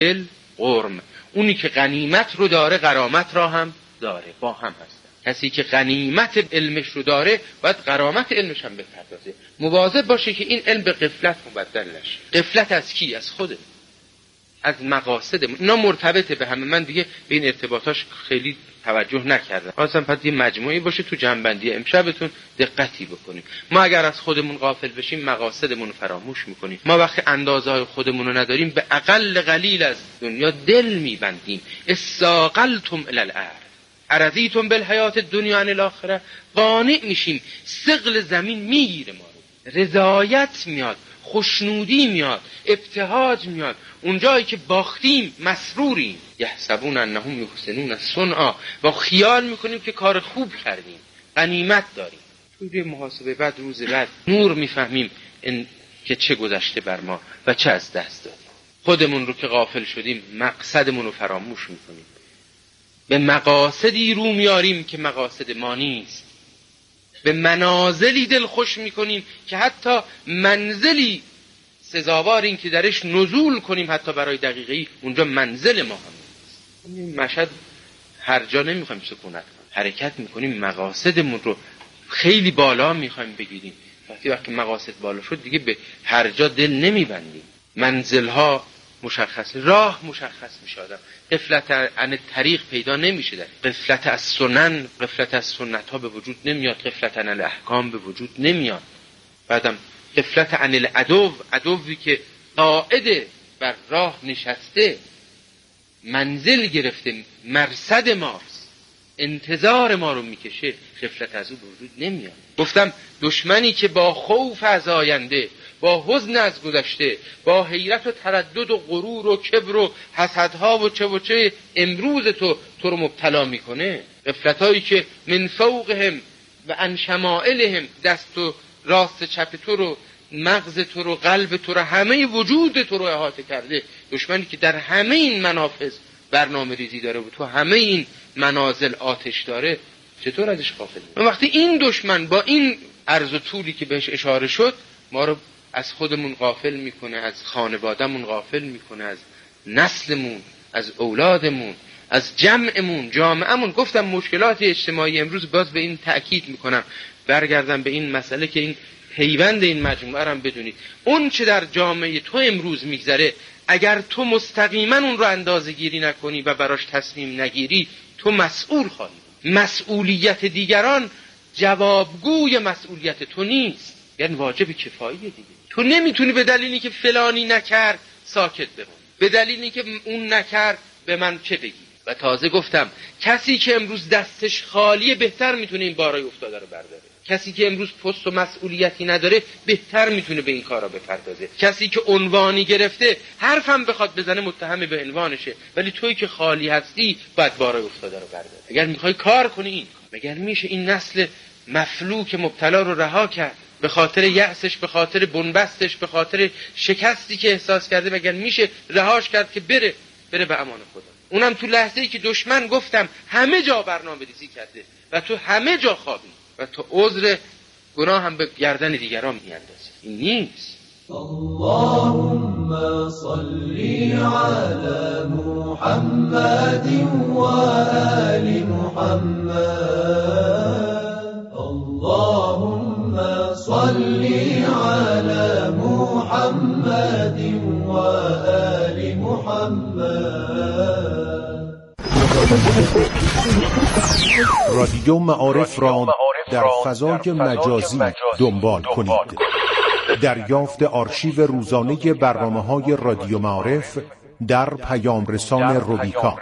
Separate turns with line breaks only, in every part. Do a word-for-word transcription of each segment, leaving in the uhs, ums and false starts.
دل قرم. اونی که غنیمت رو داره غرامت را هم داره، با هم هستن. کسی که غنیمت علمش رو داره باید غرامت علمش هم بپردازه. مواظب باشه که این علم به غفلت مبدل نشه. غفلت از کی؟ از خوده، از مقاصدمون. اینا مرتبطه به همه. من دیگه به این ارتباطاش خیلی توجه نکردم. اصلا پس یه مجموعی باشه تو جنبندی امشبتون دقتی بکنیم. ما اگر از خودمون غافل بشیم مقاصدمون رو فراموش میکنیم. ما وقتی اندازه‌های خودمون رو نداریم به اقل قلیل از دنیا دل میبندیم. استاقلتم الی الارض ارضیتم بالحیات الدنیا عن الاخره. قانع میشیم، ثقل زمین میگیره ما رو، رضایت میاد، خوشنودی میاد، ابتهاج میاد. اونجایی که باختیم مسروریم. یحسبون انهم یحسنون صنعا، با خیال میکنیم که کار خوب کردیم، غنیمت داریم. توی محاسبه بعد، روز بعد نور میفهمیم این که چه گذشته بر ما و چه از دست دادیم. خودمون رو که غافل شدیم مقصدمون رو فراموش میکنیم، به مقاصدی رو میاریم که مقاصد ما نیست، به منازلی دل خوش میکنیم که حتی منزلی سزاوار این که درش نزول کنیم حتی برای دقیقه‌ای اونجا منزل ما هم نیست. این مشهد هر جا نمیخوایم سکونت کنیم، حرکت میکنیم، مقاصدمون رو خیلی بالا میخوایم بگیریم. وقتی وقتی مقاصد بالا شد دیگه به هر جا دل نمیبندیم، منزلها مشخص، راه مشخص میشه. آدم غفلت عن طریق پیدا نمیشه، در غفلت از سنن، غفلت از سنت ها به وجود نمیاد، غفلت عن الاحکام به وجود نمیاد. بعدم غفلت عن العدو، عدوی که قاعده بر راه نشسته، منزل گرفته، مرصد ماست، انتظار ما رو میکشه، غفلت از او به وجود نمیاد. گفتم دشمنی که با خوف از آینده، با حزن از گذشته، با حیرت و تردد و غرور و کبر و حسدها و چه و چه امروز تو تو رو مبتلا میکنه، غفلتایی که من فوقهم و عن شمائلهم، دست و راست چپ تو رو، مغز تو رو، قلب تو رو، همه وجود تو رو احاطه کرده. دشمنی که در همه این منافذ برنامه ریزی داره و تو همه این منازل آتش داره، چطور ازش غافل میشیم؟ وقتی این دشمن با این عرض و طولی که بهش اشاره شد ما رو از خودمون غافل میکنه، از خانوادهمون غافل میکنه، از نسلمون، از اولادمون، از جمعمون، جامعهمون. گفتم مشکلات اجتماعی امروز، باز به این تأکید میکنم، برگردم به این مسئله که این پیوند این مجموعه رو هم بدونید. اون چه در جامعه تو امروز میگذره، اگر تو مستقیما اون رو اندازه گیری نکنی و براش تصمیم نگیری، تو مسئول خواهی. مسئولیت دیگران جوابگوی مسئولیت تو نیست، یعنی واجب کفاییه دیگه. تو نمیتونی به دلیلی که فلانی نکرد ساکت بمونی، به دلیلی که اون نکرد به من چه بگی. و تازه گفتم کسی که امروز دستش خالیه بهتر میتونه این بارای افتاده رو برداره. کسی که امروز پست و مسئولیتی نداره بهتر میتونه به این کارا بپردازه. کسی که عنوانی گرفته حرفم بخواد بزنه متهم به عنوانشه، ولی تویی که خالی هستی باید بارای افتاده رو برداره. اگر میخوای کار کنی این مگر میشه این نسل مفلوک مبتلا رو رها کرد به خاطر یأسش، به خاطر بنبستش، به خاطر شکستی که احساس کرده؟ مگر میشه رهاش کرد که بره بره به امان خدا؟ اونم تو لحظه‌ای که دشمن گفتم همه جا برنامه‌ریزی کرده و تو همه جا خوابی و تو عذر گناه هم به گردن دیگران میاندازی. این نیست.
اللهم صل على محمد و آل محمد. اللهم صل على محمد و آل محمد.
رادیو معارف را در فضای مجازی دنبال کنید. دریافت آرشیو روزانه برنامه‌های رادیو معارف در پیام رسان روبیکا.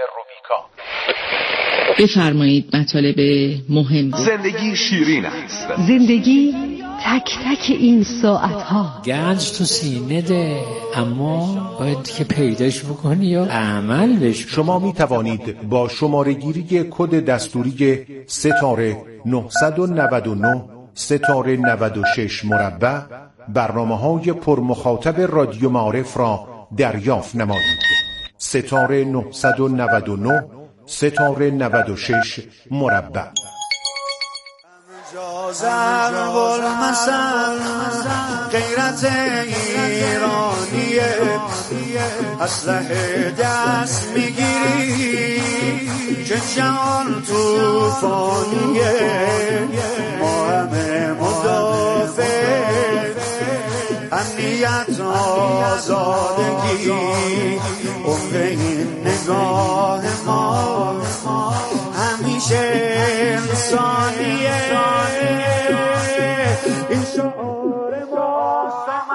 بفرمایید مطالب مهم.
زندگی شیرین است.
زندگی تک تک این ساعتها.
گنج تو سینه ده، اما باید که پیداش بکنی و عمل بش.
شما می توانید با شماره گیری کد دستوری ستاره نهصد و نود و نه ستاره نود و شش مربع برنامه های پرمخاطب رادیو معارف را دریافت نمایید. ستاره نهصد و نود و نه ستاره نود و شش مربع.
ضرب المثل غیرت ایرانیه، اسلحه دست میگیری که جهان توفانیه، ما همه مدافع امنیت آزادگی، عمق این نگاه ما همیشه انسانیه. این شعار ما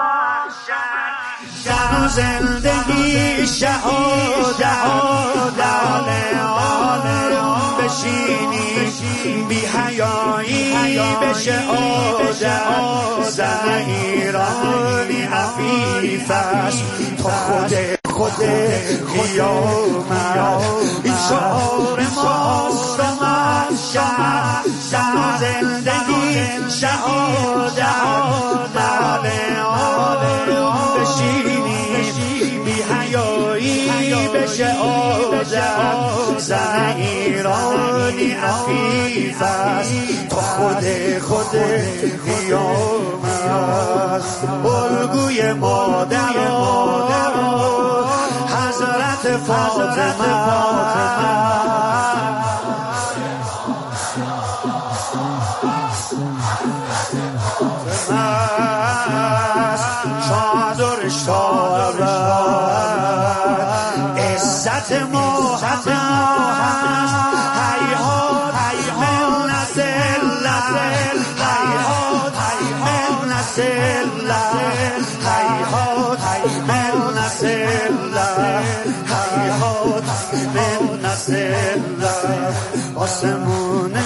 در زندگی شهادت، در آن بشینی بی حیایی بشه عادت، زن ایرانی عفیف است تا خود خود قیامت. این شعار ماست و محشر در زندگی شهادت، در آن بشینی بی حیایی بشه عادت، زن ایرانی عفیف است تا خود خود قیامت. الگوی مادران حضرت فاطمه، چادرش تابد عزت ما هست، حیات من نسلت، حیات من نسلت، حیات من نسلت، حیات من نسلت. آسمون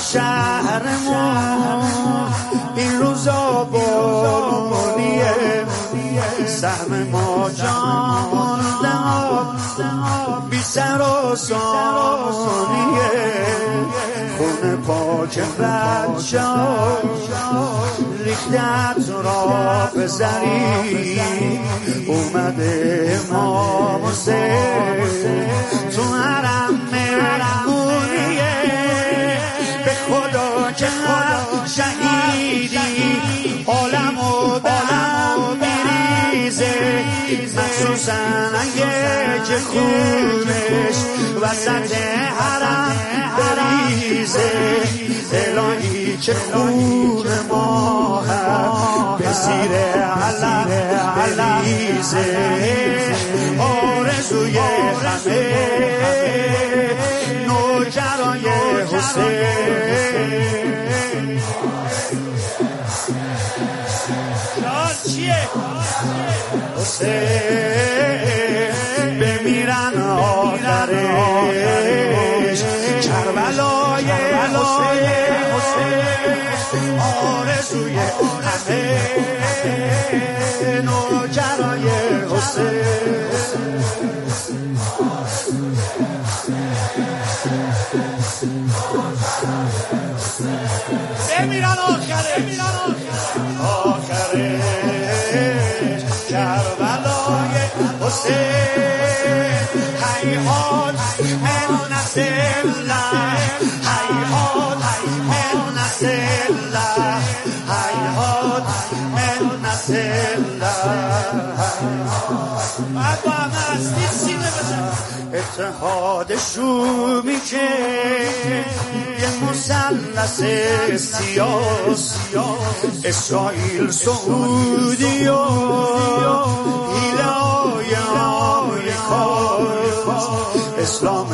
شهرمون این روزا بارونیه، سهم ما جان دهان بی سر و سانیه، خون پاک بچه ریختت را بزری، اومده امام حسین تو حرم مهمونیه، به خدا که هر شهیدی عالم و دم میریزه، مخصوصا اگه که خونش وسط حرم بریزه، الهی چه خون ما هم به زیر علم بریزه، آرزوی همه نوکرای حسین. حسین بمیرن آخرش، کربلای حسین آرزوی همه نوکرای حسین. بمیرن آخرش، آخرش کربلای حسین، حیات من نسلت، حیات من نسلت، حیات من نسلت. بعد با همه هستید سینه بزن. اتحاد شومی که یه مثلث سیاسی، اسرائیل سعودی و هیلای آمریکا، اسلام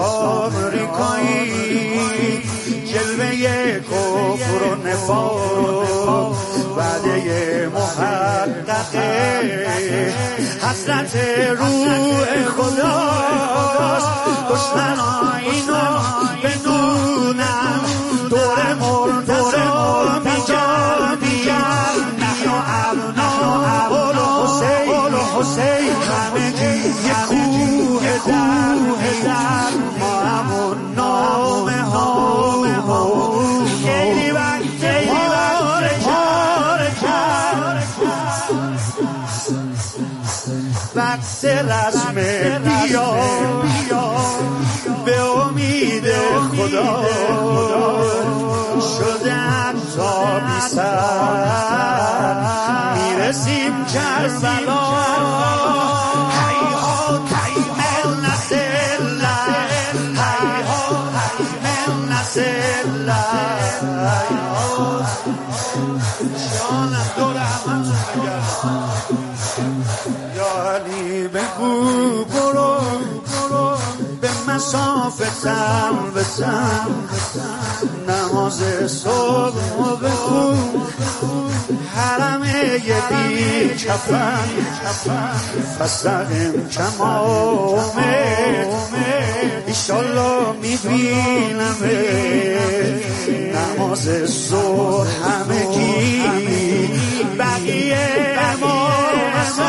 آمریکایی جلوه کفر و نفاق، وعده محققه حضرت روح خداست. دشمنان اینو بدونن دور منتظر میجا میگن، نحن ابناء الحسین، همه یه کوه در، ما همون نامه ها خیلی وقت پاره کرد، وقت رسم بیا به امید خدا شدم تا کربلا هیها من نسلا هیها من نسلا جانم دور همتون بگرد یا علی بگو برو به مسافتم بسم نماز صبح بخون حرمه بی کفن فستقیم کمامه ایشالله میبینم نماز صبح همگی بقیه امام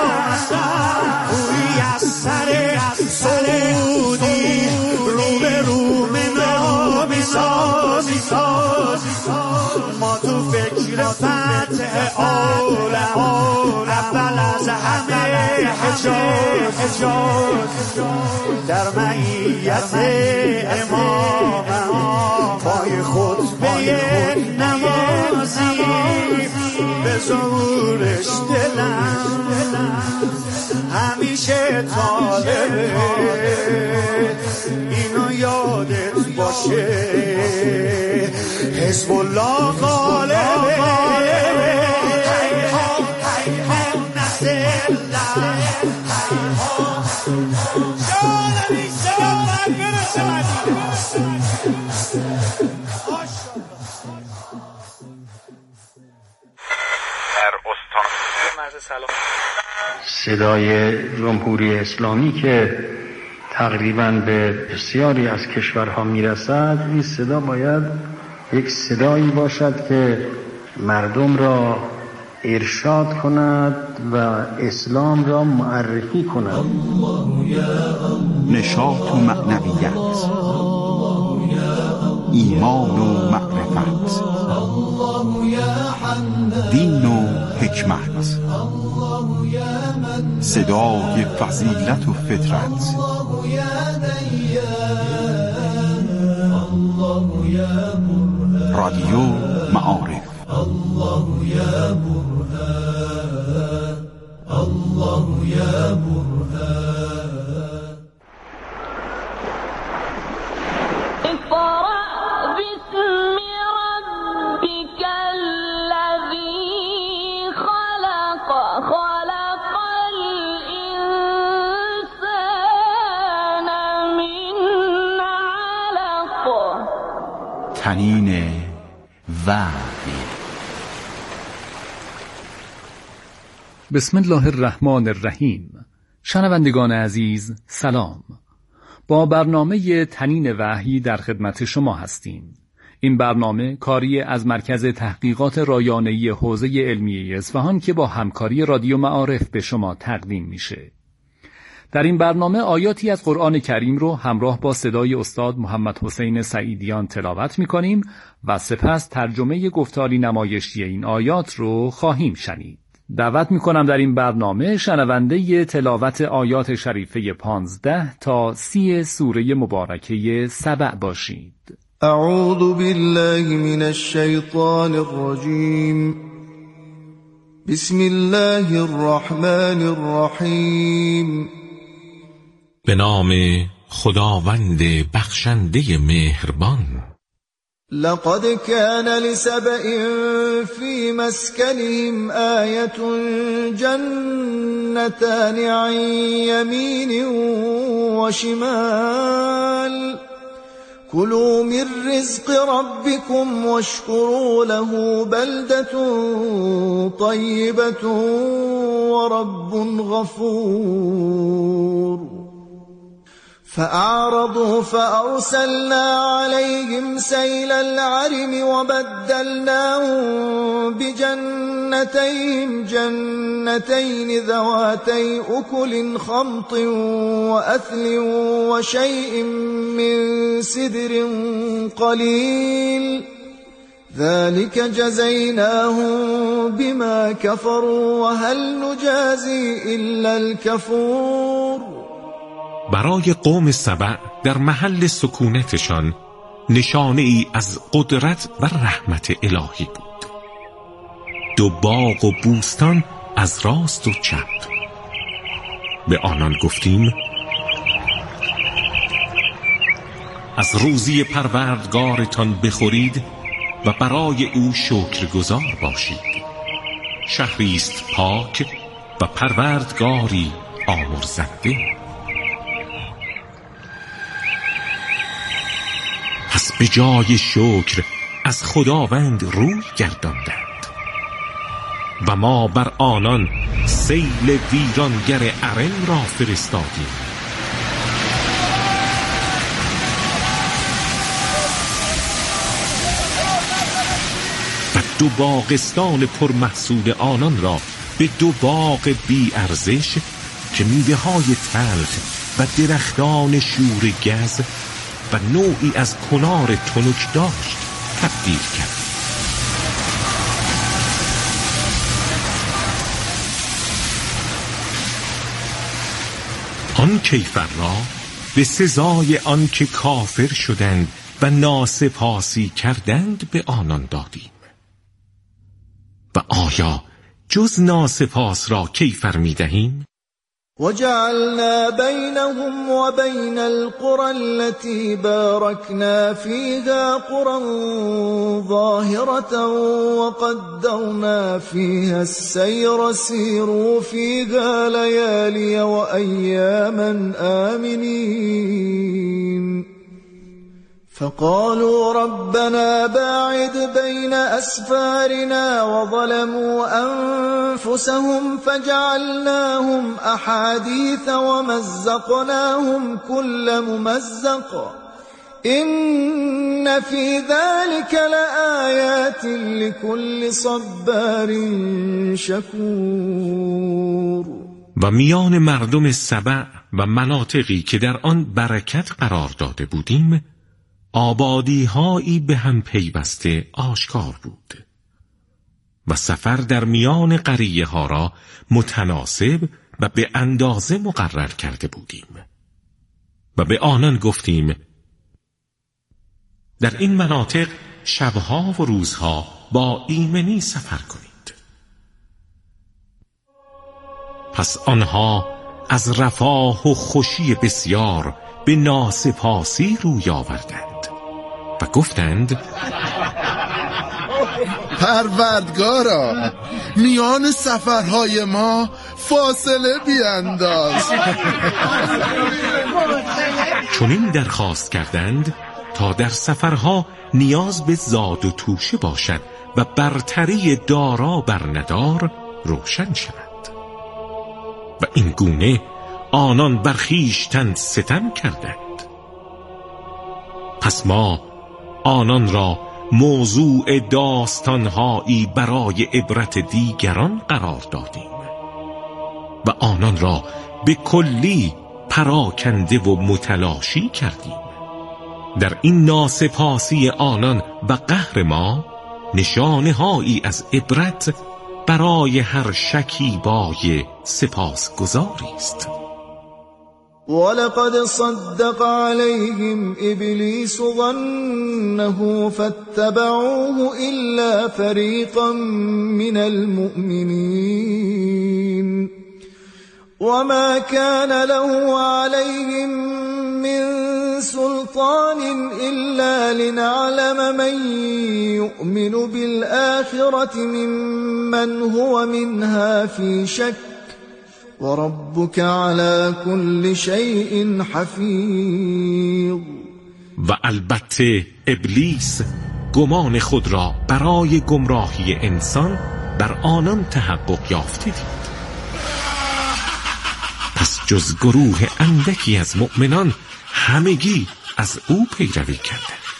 اوی از سر سعودی رو به رو منامی سازی ما تو فکر فتح عالم اول از همه حجاز در معیت امامم پای خطبه نمازی به ظهورش دلم همیشه طالبه اینو یادت باشه حزب الله غالبه
صدای جمهوری اسلامی که تقریباً به بسیاری از کشورها میرسد، این صدا باید یک صدایی باشد که مردم را ارشاد کند و اسلام را معرفی کند.
نشاط و معنویت، ایمان و معرفت، دین و حکمت، صدای فضیلت و فطرت، رادیو معارف. الله یا برهان، الله یا برهان. تنین وحی.
بسم الله الرحمن الرحیم. شنوندگان عزیز سلام. با برنامه تنین وحی در خدمت شما هستیم. این برنامه کاری از مرکز تحقیقات رایانه‌ای حوزه علمیه اصفهان که با همکاری رادیو معارف به شما تقدیم میشه. در این برنامه آیاتی از قرآن کریم رو همراه با صدای استاد محمد حسین سعیدیان تلاوت می‌کنیم و سپس ترجمه گفتاری نمایشی این آیات رو خواهیم شنید. دعوت می‌کنم در این برنامه شنونده تلاوت آیات شریفه پانزده تا سی سوره مبارکه سبع باشید.
اعوذ بالله من الشیطان الرجیم. بسم الله الرحمن الرحیم.
به نام خداوند بخشنده مهربان.
لقد كان لسبإ في مسكنهم آية جنتان عن يمين وشمال كلوا من رزق ربكم واشكروا له بلدة طيبة ورب غفور. فأعرضوا فأرسلنا عليهم سيل العرم وبدلناهم بجنتيهم جنتين ذواتي أكل خمط وأثل وشيء من سدر قليل ذلك جزيناهم بما كفروا وهل نجازي إلا الكفور.
برای قوم سبع در محل سکونتشان نشانه ای از قدرت و رحمت الهی بود. دو باغ و بوستان از راست و چپ. به آنان گفتیم از روزی پروردگارتان بخورید و برای او شکرگزار باشید. شهری است پاک و پروردگاری آمرزنده. پس به جای شکر از خداوند روی گرداندند و ما بر آنان سیل ویرانگر ارم را فرستادیم. و دو باغستان پرمحصول آنان را به دو باغ بی ارزش که میوه های تلخ و درختان شور گز و نوعی از کنار تنک داشت تبدیل کرد. آن کیفر را به سزای آن که کافر شدند و ناسپاسی کردند به آنان دادیم. و آیا جز ناسپاس را کیفر می دهیم؟
وجعلنا بينهم وبين القرى التي باركنا فيها قرى ظاهرة وقدرنا فيها السير سيروا فيها ليالي وأياما آمنين فقالوا ربنا باعد بين أسفارنا وظلموا أنفسهم فجعلناهم أحاديث ومزقناهم كل ممزق إن في ذلك لآيات لكل صبار شكور.
و میان مردم سبع و مناطقی که در آن برکت قرار داده بودیم آبادی‌هایی به هم پیوسته آشکار بود و سفر در میان قریه ها را متناسب و به اندازه مقرر کرده بودیم و به آنان گفتیم در این مناطق شبها و روزها با ایمنی سفر کنید. پس آنها از رفاه و خوشی بسیار به ناسپاسی روی آوردند و گفتند
پروردگارا میان سفرهای ما فاصله بینداز.
چنین درخواست کردند تا در سفرها نیاز به زاد و توشه باشد و برتری دارا بر ندار روشن شود و این گونه آنان بر خویشتن ستم کردند. پس ما آنان را موضوع داستانهایی برای عبرت دیگران قرار دادیم و آنان را به کلی پراکنده و متلاشی کردیم. در این ناسپاسی آنان و قهر ما نشانه‌هایی از عبرت برای هر شکیبای سپاسگزاری است.
ولقد صدق عليهم إبليس ظنه فاتبعوه إلا فريقا من المؤمنين وما كان له عليهم من سلطان إلا لنعلم من يؤمن بالآخرة ممن هو منها في شك وربك على كل شيء حفیظ.
و البته ابلیس گمان خود را برای گمراهی انسان بر آنان تحقق یافته دید. پس جز گروه اندکی از مؤمنان همگی از او پیروی کردند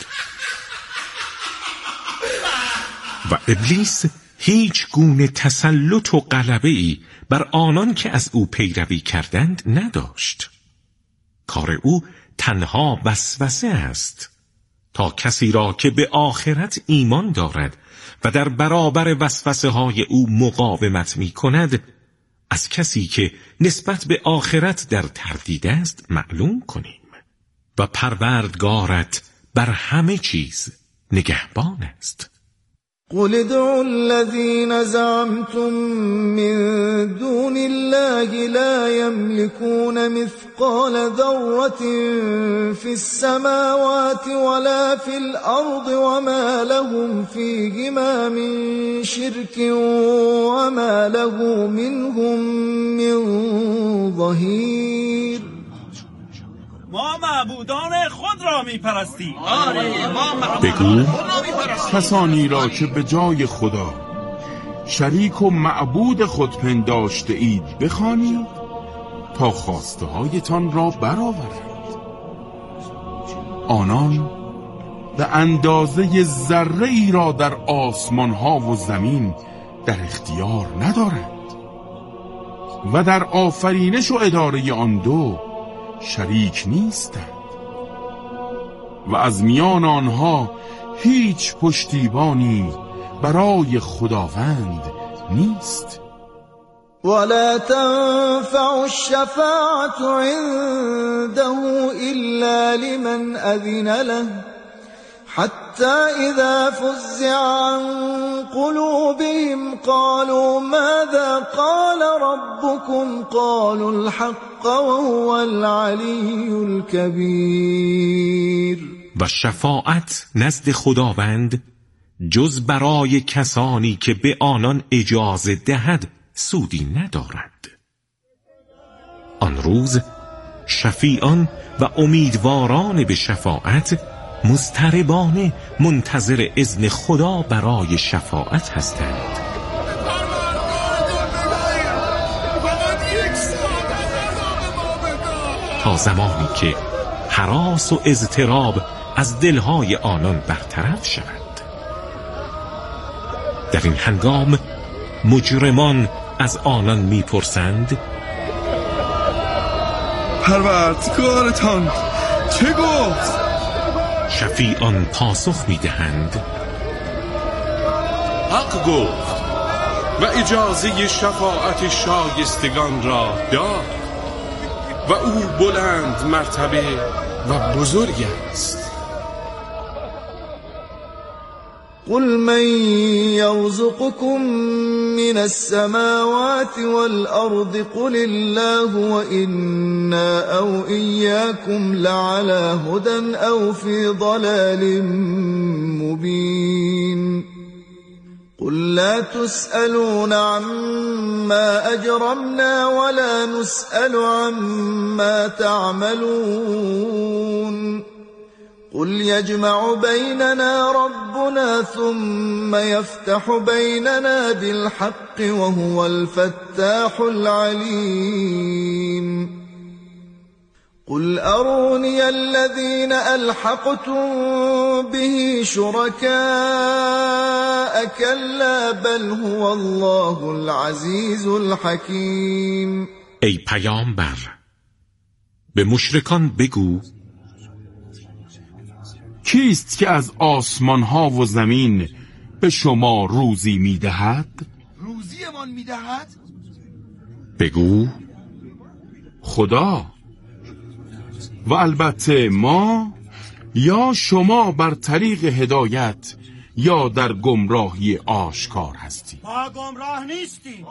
و ابلیس هیچ گونه تسلط و غلبه‌ای بر آنان که از او پیروی کردند نداشت. کار او تنها وسوسه است تا کسی را که به آخرت ایمان دارد و در برابر وسوسه های او مقاومت می کند از کسی که نسبت به آخرت در تردید است معلوم کنیم و پروردگارت بر همه چیز نگهبان است.
قل ادعوا الذين زعمتم من دون الله لا يملكون مثقال ذرة في السماوات ولا في الأرض وما لهم فيهما من شرك وما له منهم من ظهیر.
ما معبودان خود را میپرستیم.
بگو کسانی را که به جای خدا شریک و معبود خود پنداشته اید بخوانید تا خواسته هایتان را برآورند. آنان به اندازه ذره ای را در آسمان ها و زمین در اختیار ندارند و در آفرینش و اداره آن دو شریک نیستند و از میان آنها هیچ پشتیبانی برای خداوند نیست.
ولا تنفع الشفاعة عنده إلا لمن أذن له حتى إذا فزع عن قلوبهم قالوا ماذا قال ربكم قالوا الحق وهو العلي الكبير.
و شفاعت نزد خداوند جز برای کسانی که به آنان اجازه دهد سودی ندارد. آن روز شفیعان و امیدواران به شفاعت مضطربانه منتظر اذن خدا برای شفاعت هستند. تا زمانی که هراس و اضطراب از دلهای آنان برطرف شود. در این هنگام مجرمان از آنان میپرسند
پروردگارتان چه گفت؟
شفیعان پاسخ میدهند
حق گفت و اجازه شفاعت شایستگان را داد و او بلند مرتبه و بزرگ است.
قل من يرزقكم من السماوات والأرض قل الله وإنا أو إياكم لعلى هدى أو في ضلال مبين. قل لا تسألون عما أجرمنا ولا نسأل عما تعملون. قل يجمع بيننا ربنا ثم يفتح بيننا بالحق وهو الفتاح العليم. قل أروني الذين ألحقتم به شركاء كلا بل هو الله العزيز الحكيم.
ای پیامبر به مشرکان بگو
کیست که از آسمان ها و زمین به شما روزی میدهد؟
روزی من میدهد؟
بگو
خدا. و البته ما یا شما بر طریق هدایت یا در گمراهی آشکار هستیم.
ما گمراه نیستیم.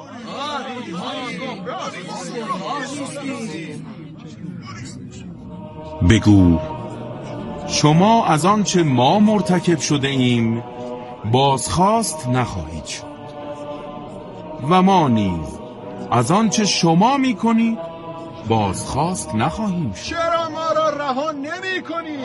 بگو
شما از آنچه ما مرتکب شده ایم بازخواست نخواهید شد و ما نیز از آنچه شما میکنید بازخواست نخواهیم شد.
چرا ما را رها نمی کنید؟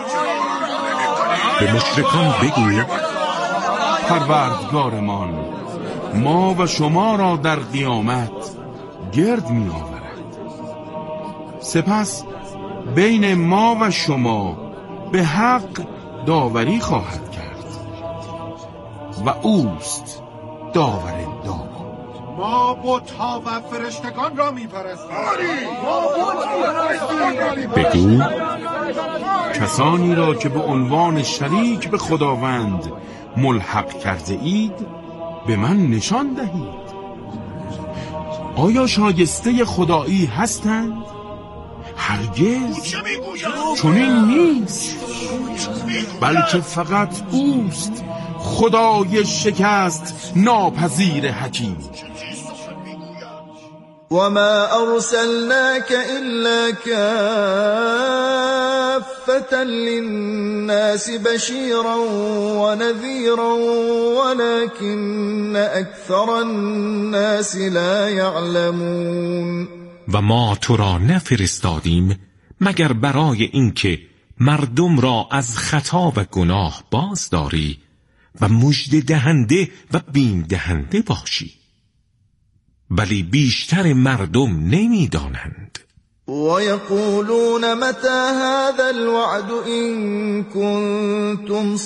به مشرکان بگو
پروردگارمان ما و شما را در قیامت گرد می آورد. سپس بین ما و شما به حق داوری خواهد کرد و اوست داورندان.
ما بت‌ها و فرشتگان را می‌پرستیم.
بگو
کسانی را که به عنوان شریک به خداوند ملحق کرده اید به من نشان دهید. آیا شایسته خدایی هستند؟ هرگز چنین نیست، بلکه فقط اوست خدای شکست ناپذیر حکیم.
وما أرسلناك إلا كافة للناس بشيرا ونذيرا ولكن أكثر الناس لا يعلمون.
و ما تو را نفرستادیم مگر برای اینکه مردم را از خطا و گناه باز داری و مژده دهنده و بیم دهنده باشی، ولی بیشتر مردم نمیدانند.
ويقولون متى هذا الوعد إن كنتم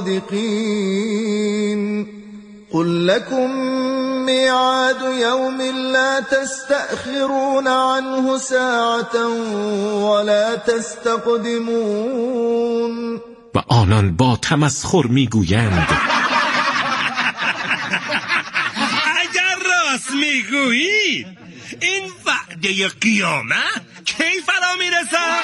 صادقين قل لكم ميعاد يوم لا تستأخرون عنه ساعة ولا تستقدمون.
و آنان با تمسخر میگویند
اگر راست میگویید این وعده قیامت کی فرا میرسد؟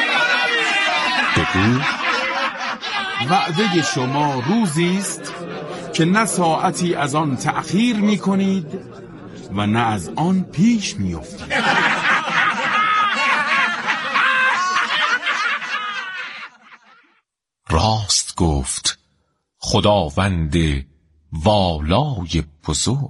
بگو
وعده شما روزی است که نه ساعتی از آن تأخیر میکنید و نه از آن پیش میافتید.
راست گفت خداوند والای بزرگ.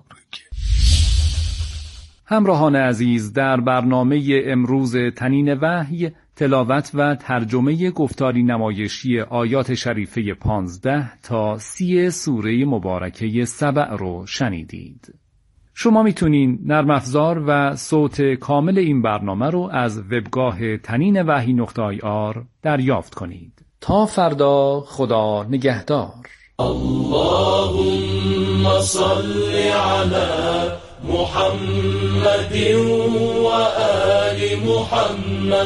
همراهان عزیز، در برنامه امروز تنین وحی تلاوت و ترجمه گفتاری نمایشی آیات شریفه پانزده تا سی سوره مبارکه سبع رو شنیدید. شما میتونین نرم افزار و صوت کامل این برنامه رو از وبگاه تنین وحی نقطه آی آر دریافت کنید. تا فردا، خدا نگهدار.
اللهم صل على محمد و آل محمد.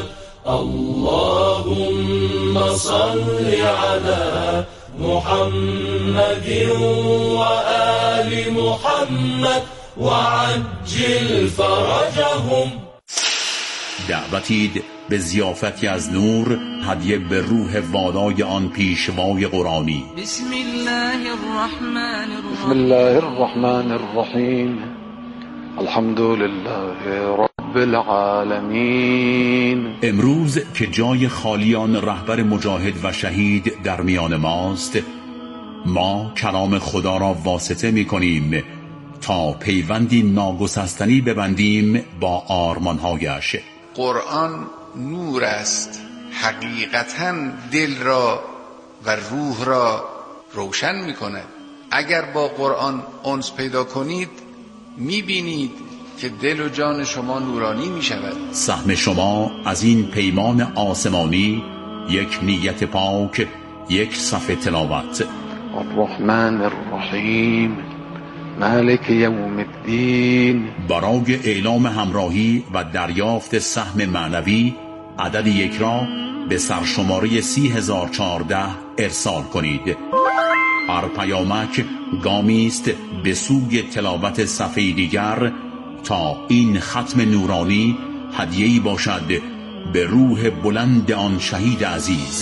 اللهم صل على محمد و آل محمد وعجل فرجهم.
دعوتید به ضیافتی از نور، هدیه به روح والای آن پیشوای قرآنی.
بسم الله الرحمن الرحیم.
بسم الله الرحمن الرحیم. الحمد لله رب العالمین.
امروز که جای خالیان رهبر مجاهد و شهید در میان ماست، ما کلام خدا را واسطه می کنیم تا پیوندی ناگسستنی ببندیم با آرمانهایش.
قرآن نور است، حقیقتاً دل را و روح را روشن می کند. اگر با قرآن انس پیدا کنید می بینید که دل و جان شما نورانی می شود.
سهم شما از این پیمان آسمانی یک نیت پاک، یک صفحه تلاوت.
الرحمن الرحیم مالک یوم الدین.
برای اعلام همراهی و دریافت سهم معنوی عدد یک را به سرشماره سی هزار و چهارده ارسال کنید. هر پیامک گامی است به سوی تلاوت صفحه دیگر تا این ختم نورانی هدیه‌ای باشد به روح بلند آن شهید عزیز.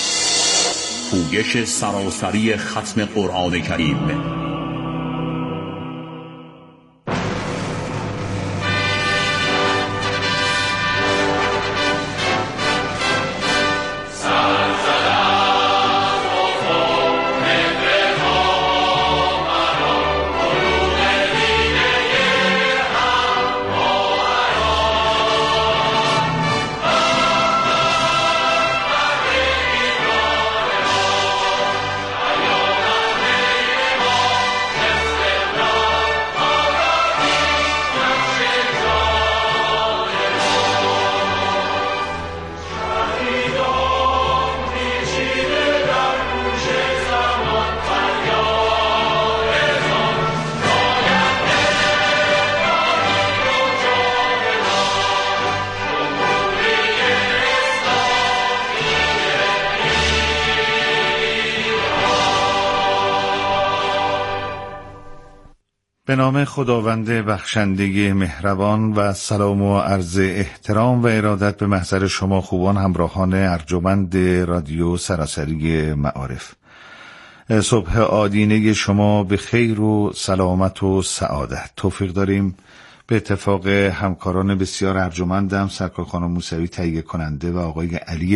پویش سراسری ختم قرآن کریم.
به نام خداوند بخشنده مهربان و سلام و عرض احترام و ارادت به محضر شما خوبان همراهان ارجمند رادیو سراسری معارف. صبح آدینه شما به خیر و سلامت و سعادت. توفیق داریم به اتفاق همکاران بسیار ارجمندم، سرکار خانم موسوی تهیه کننده و آقای علی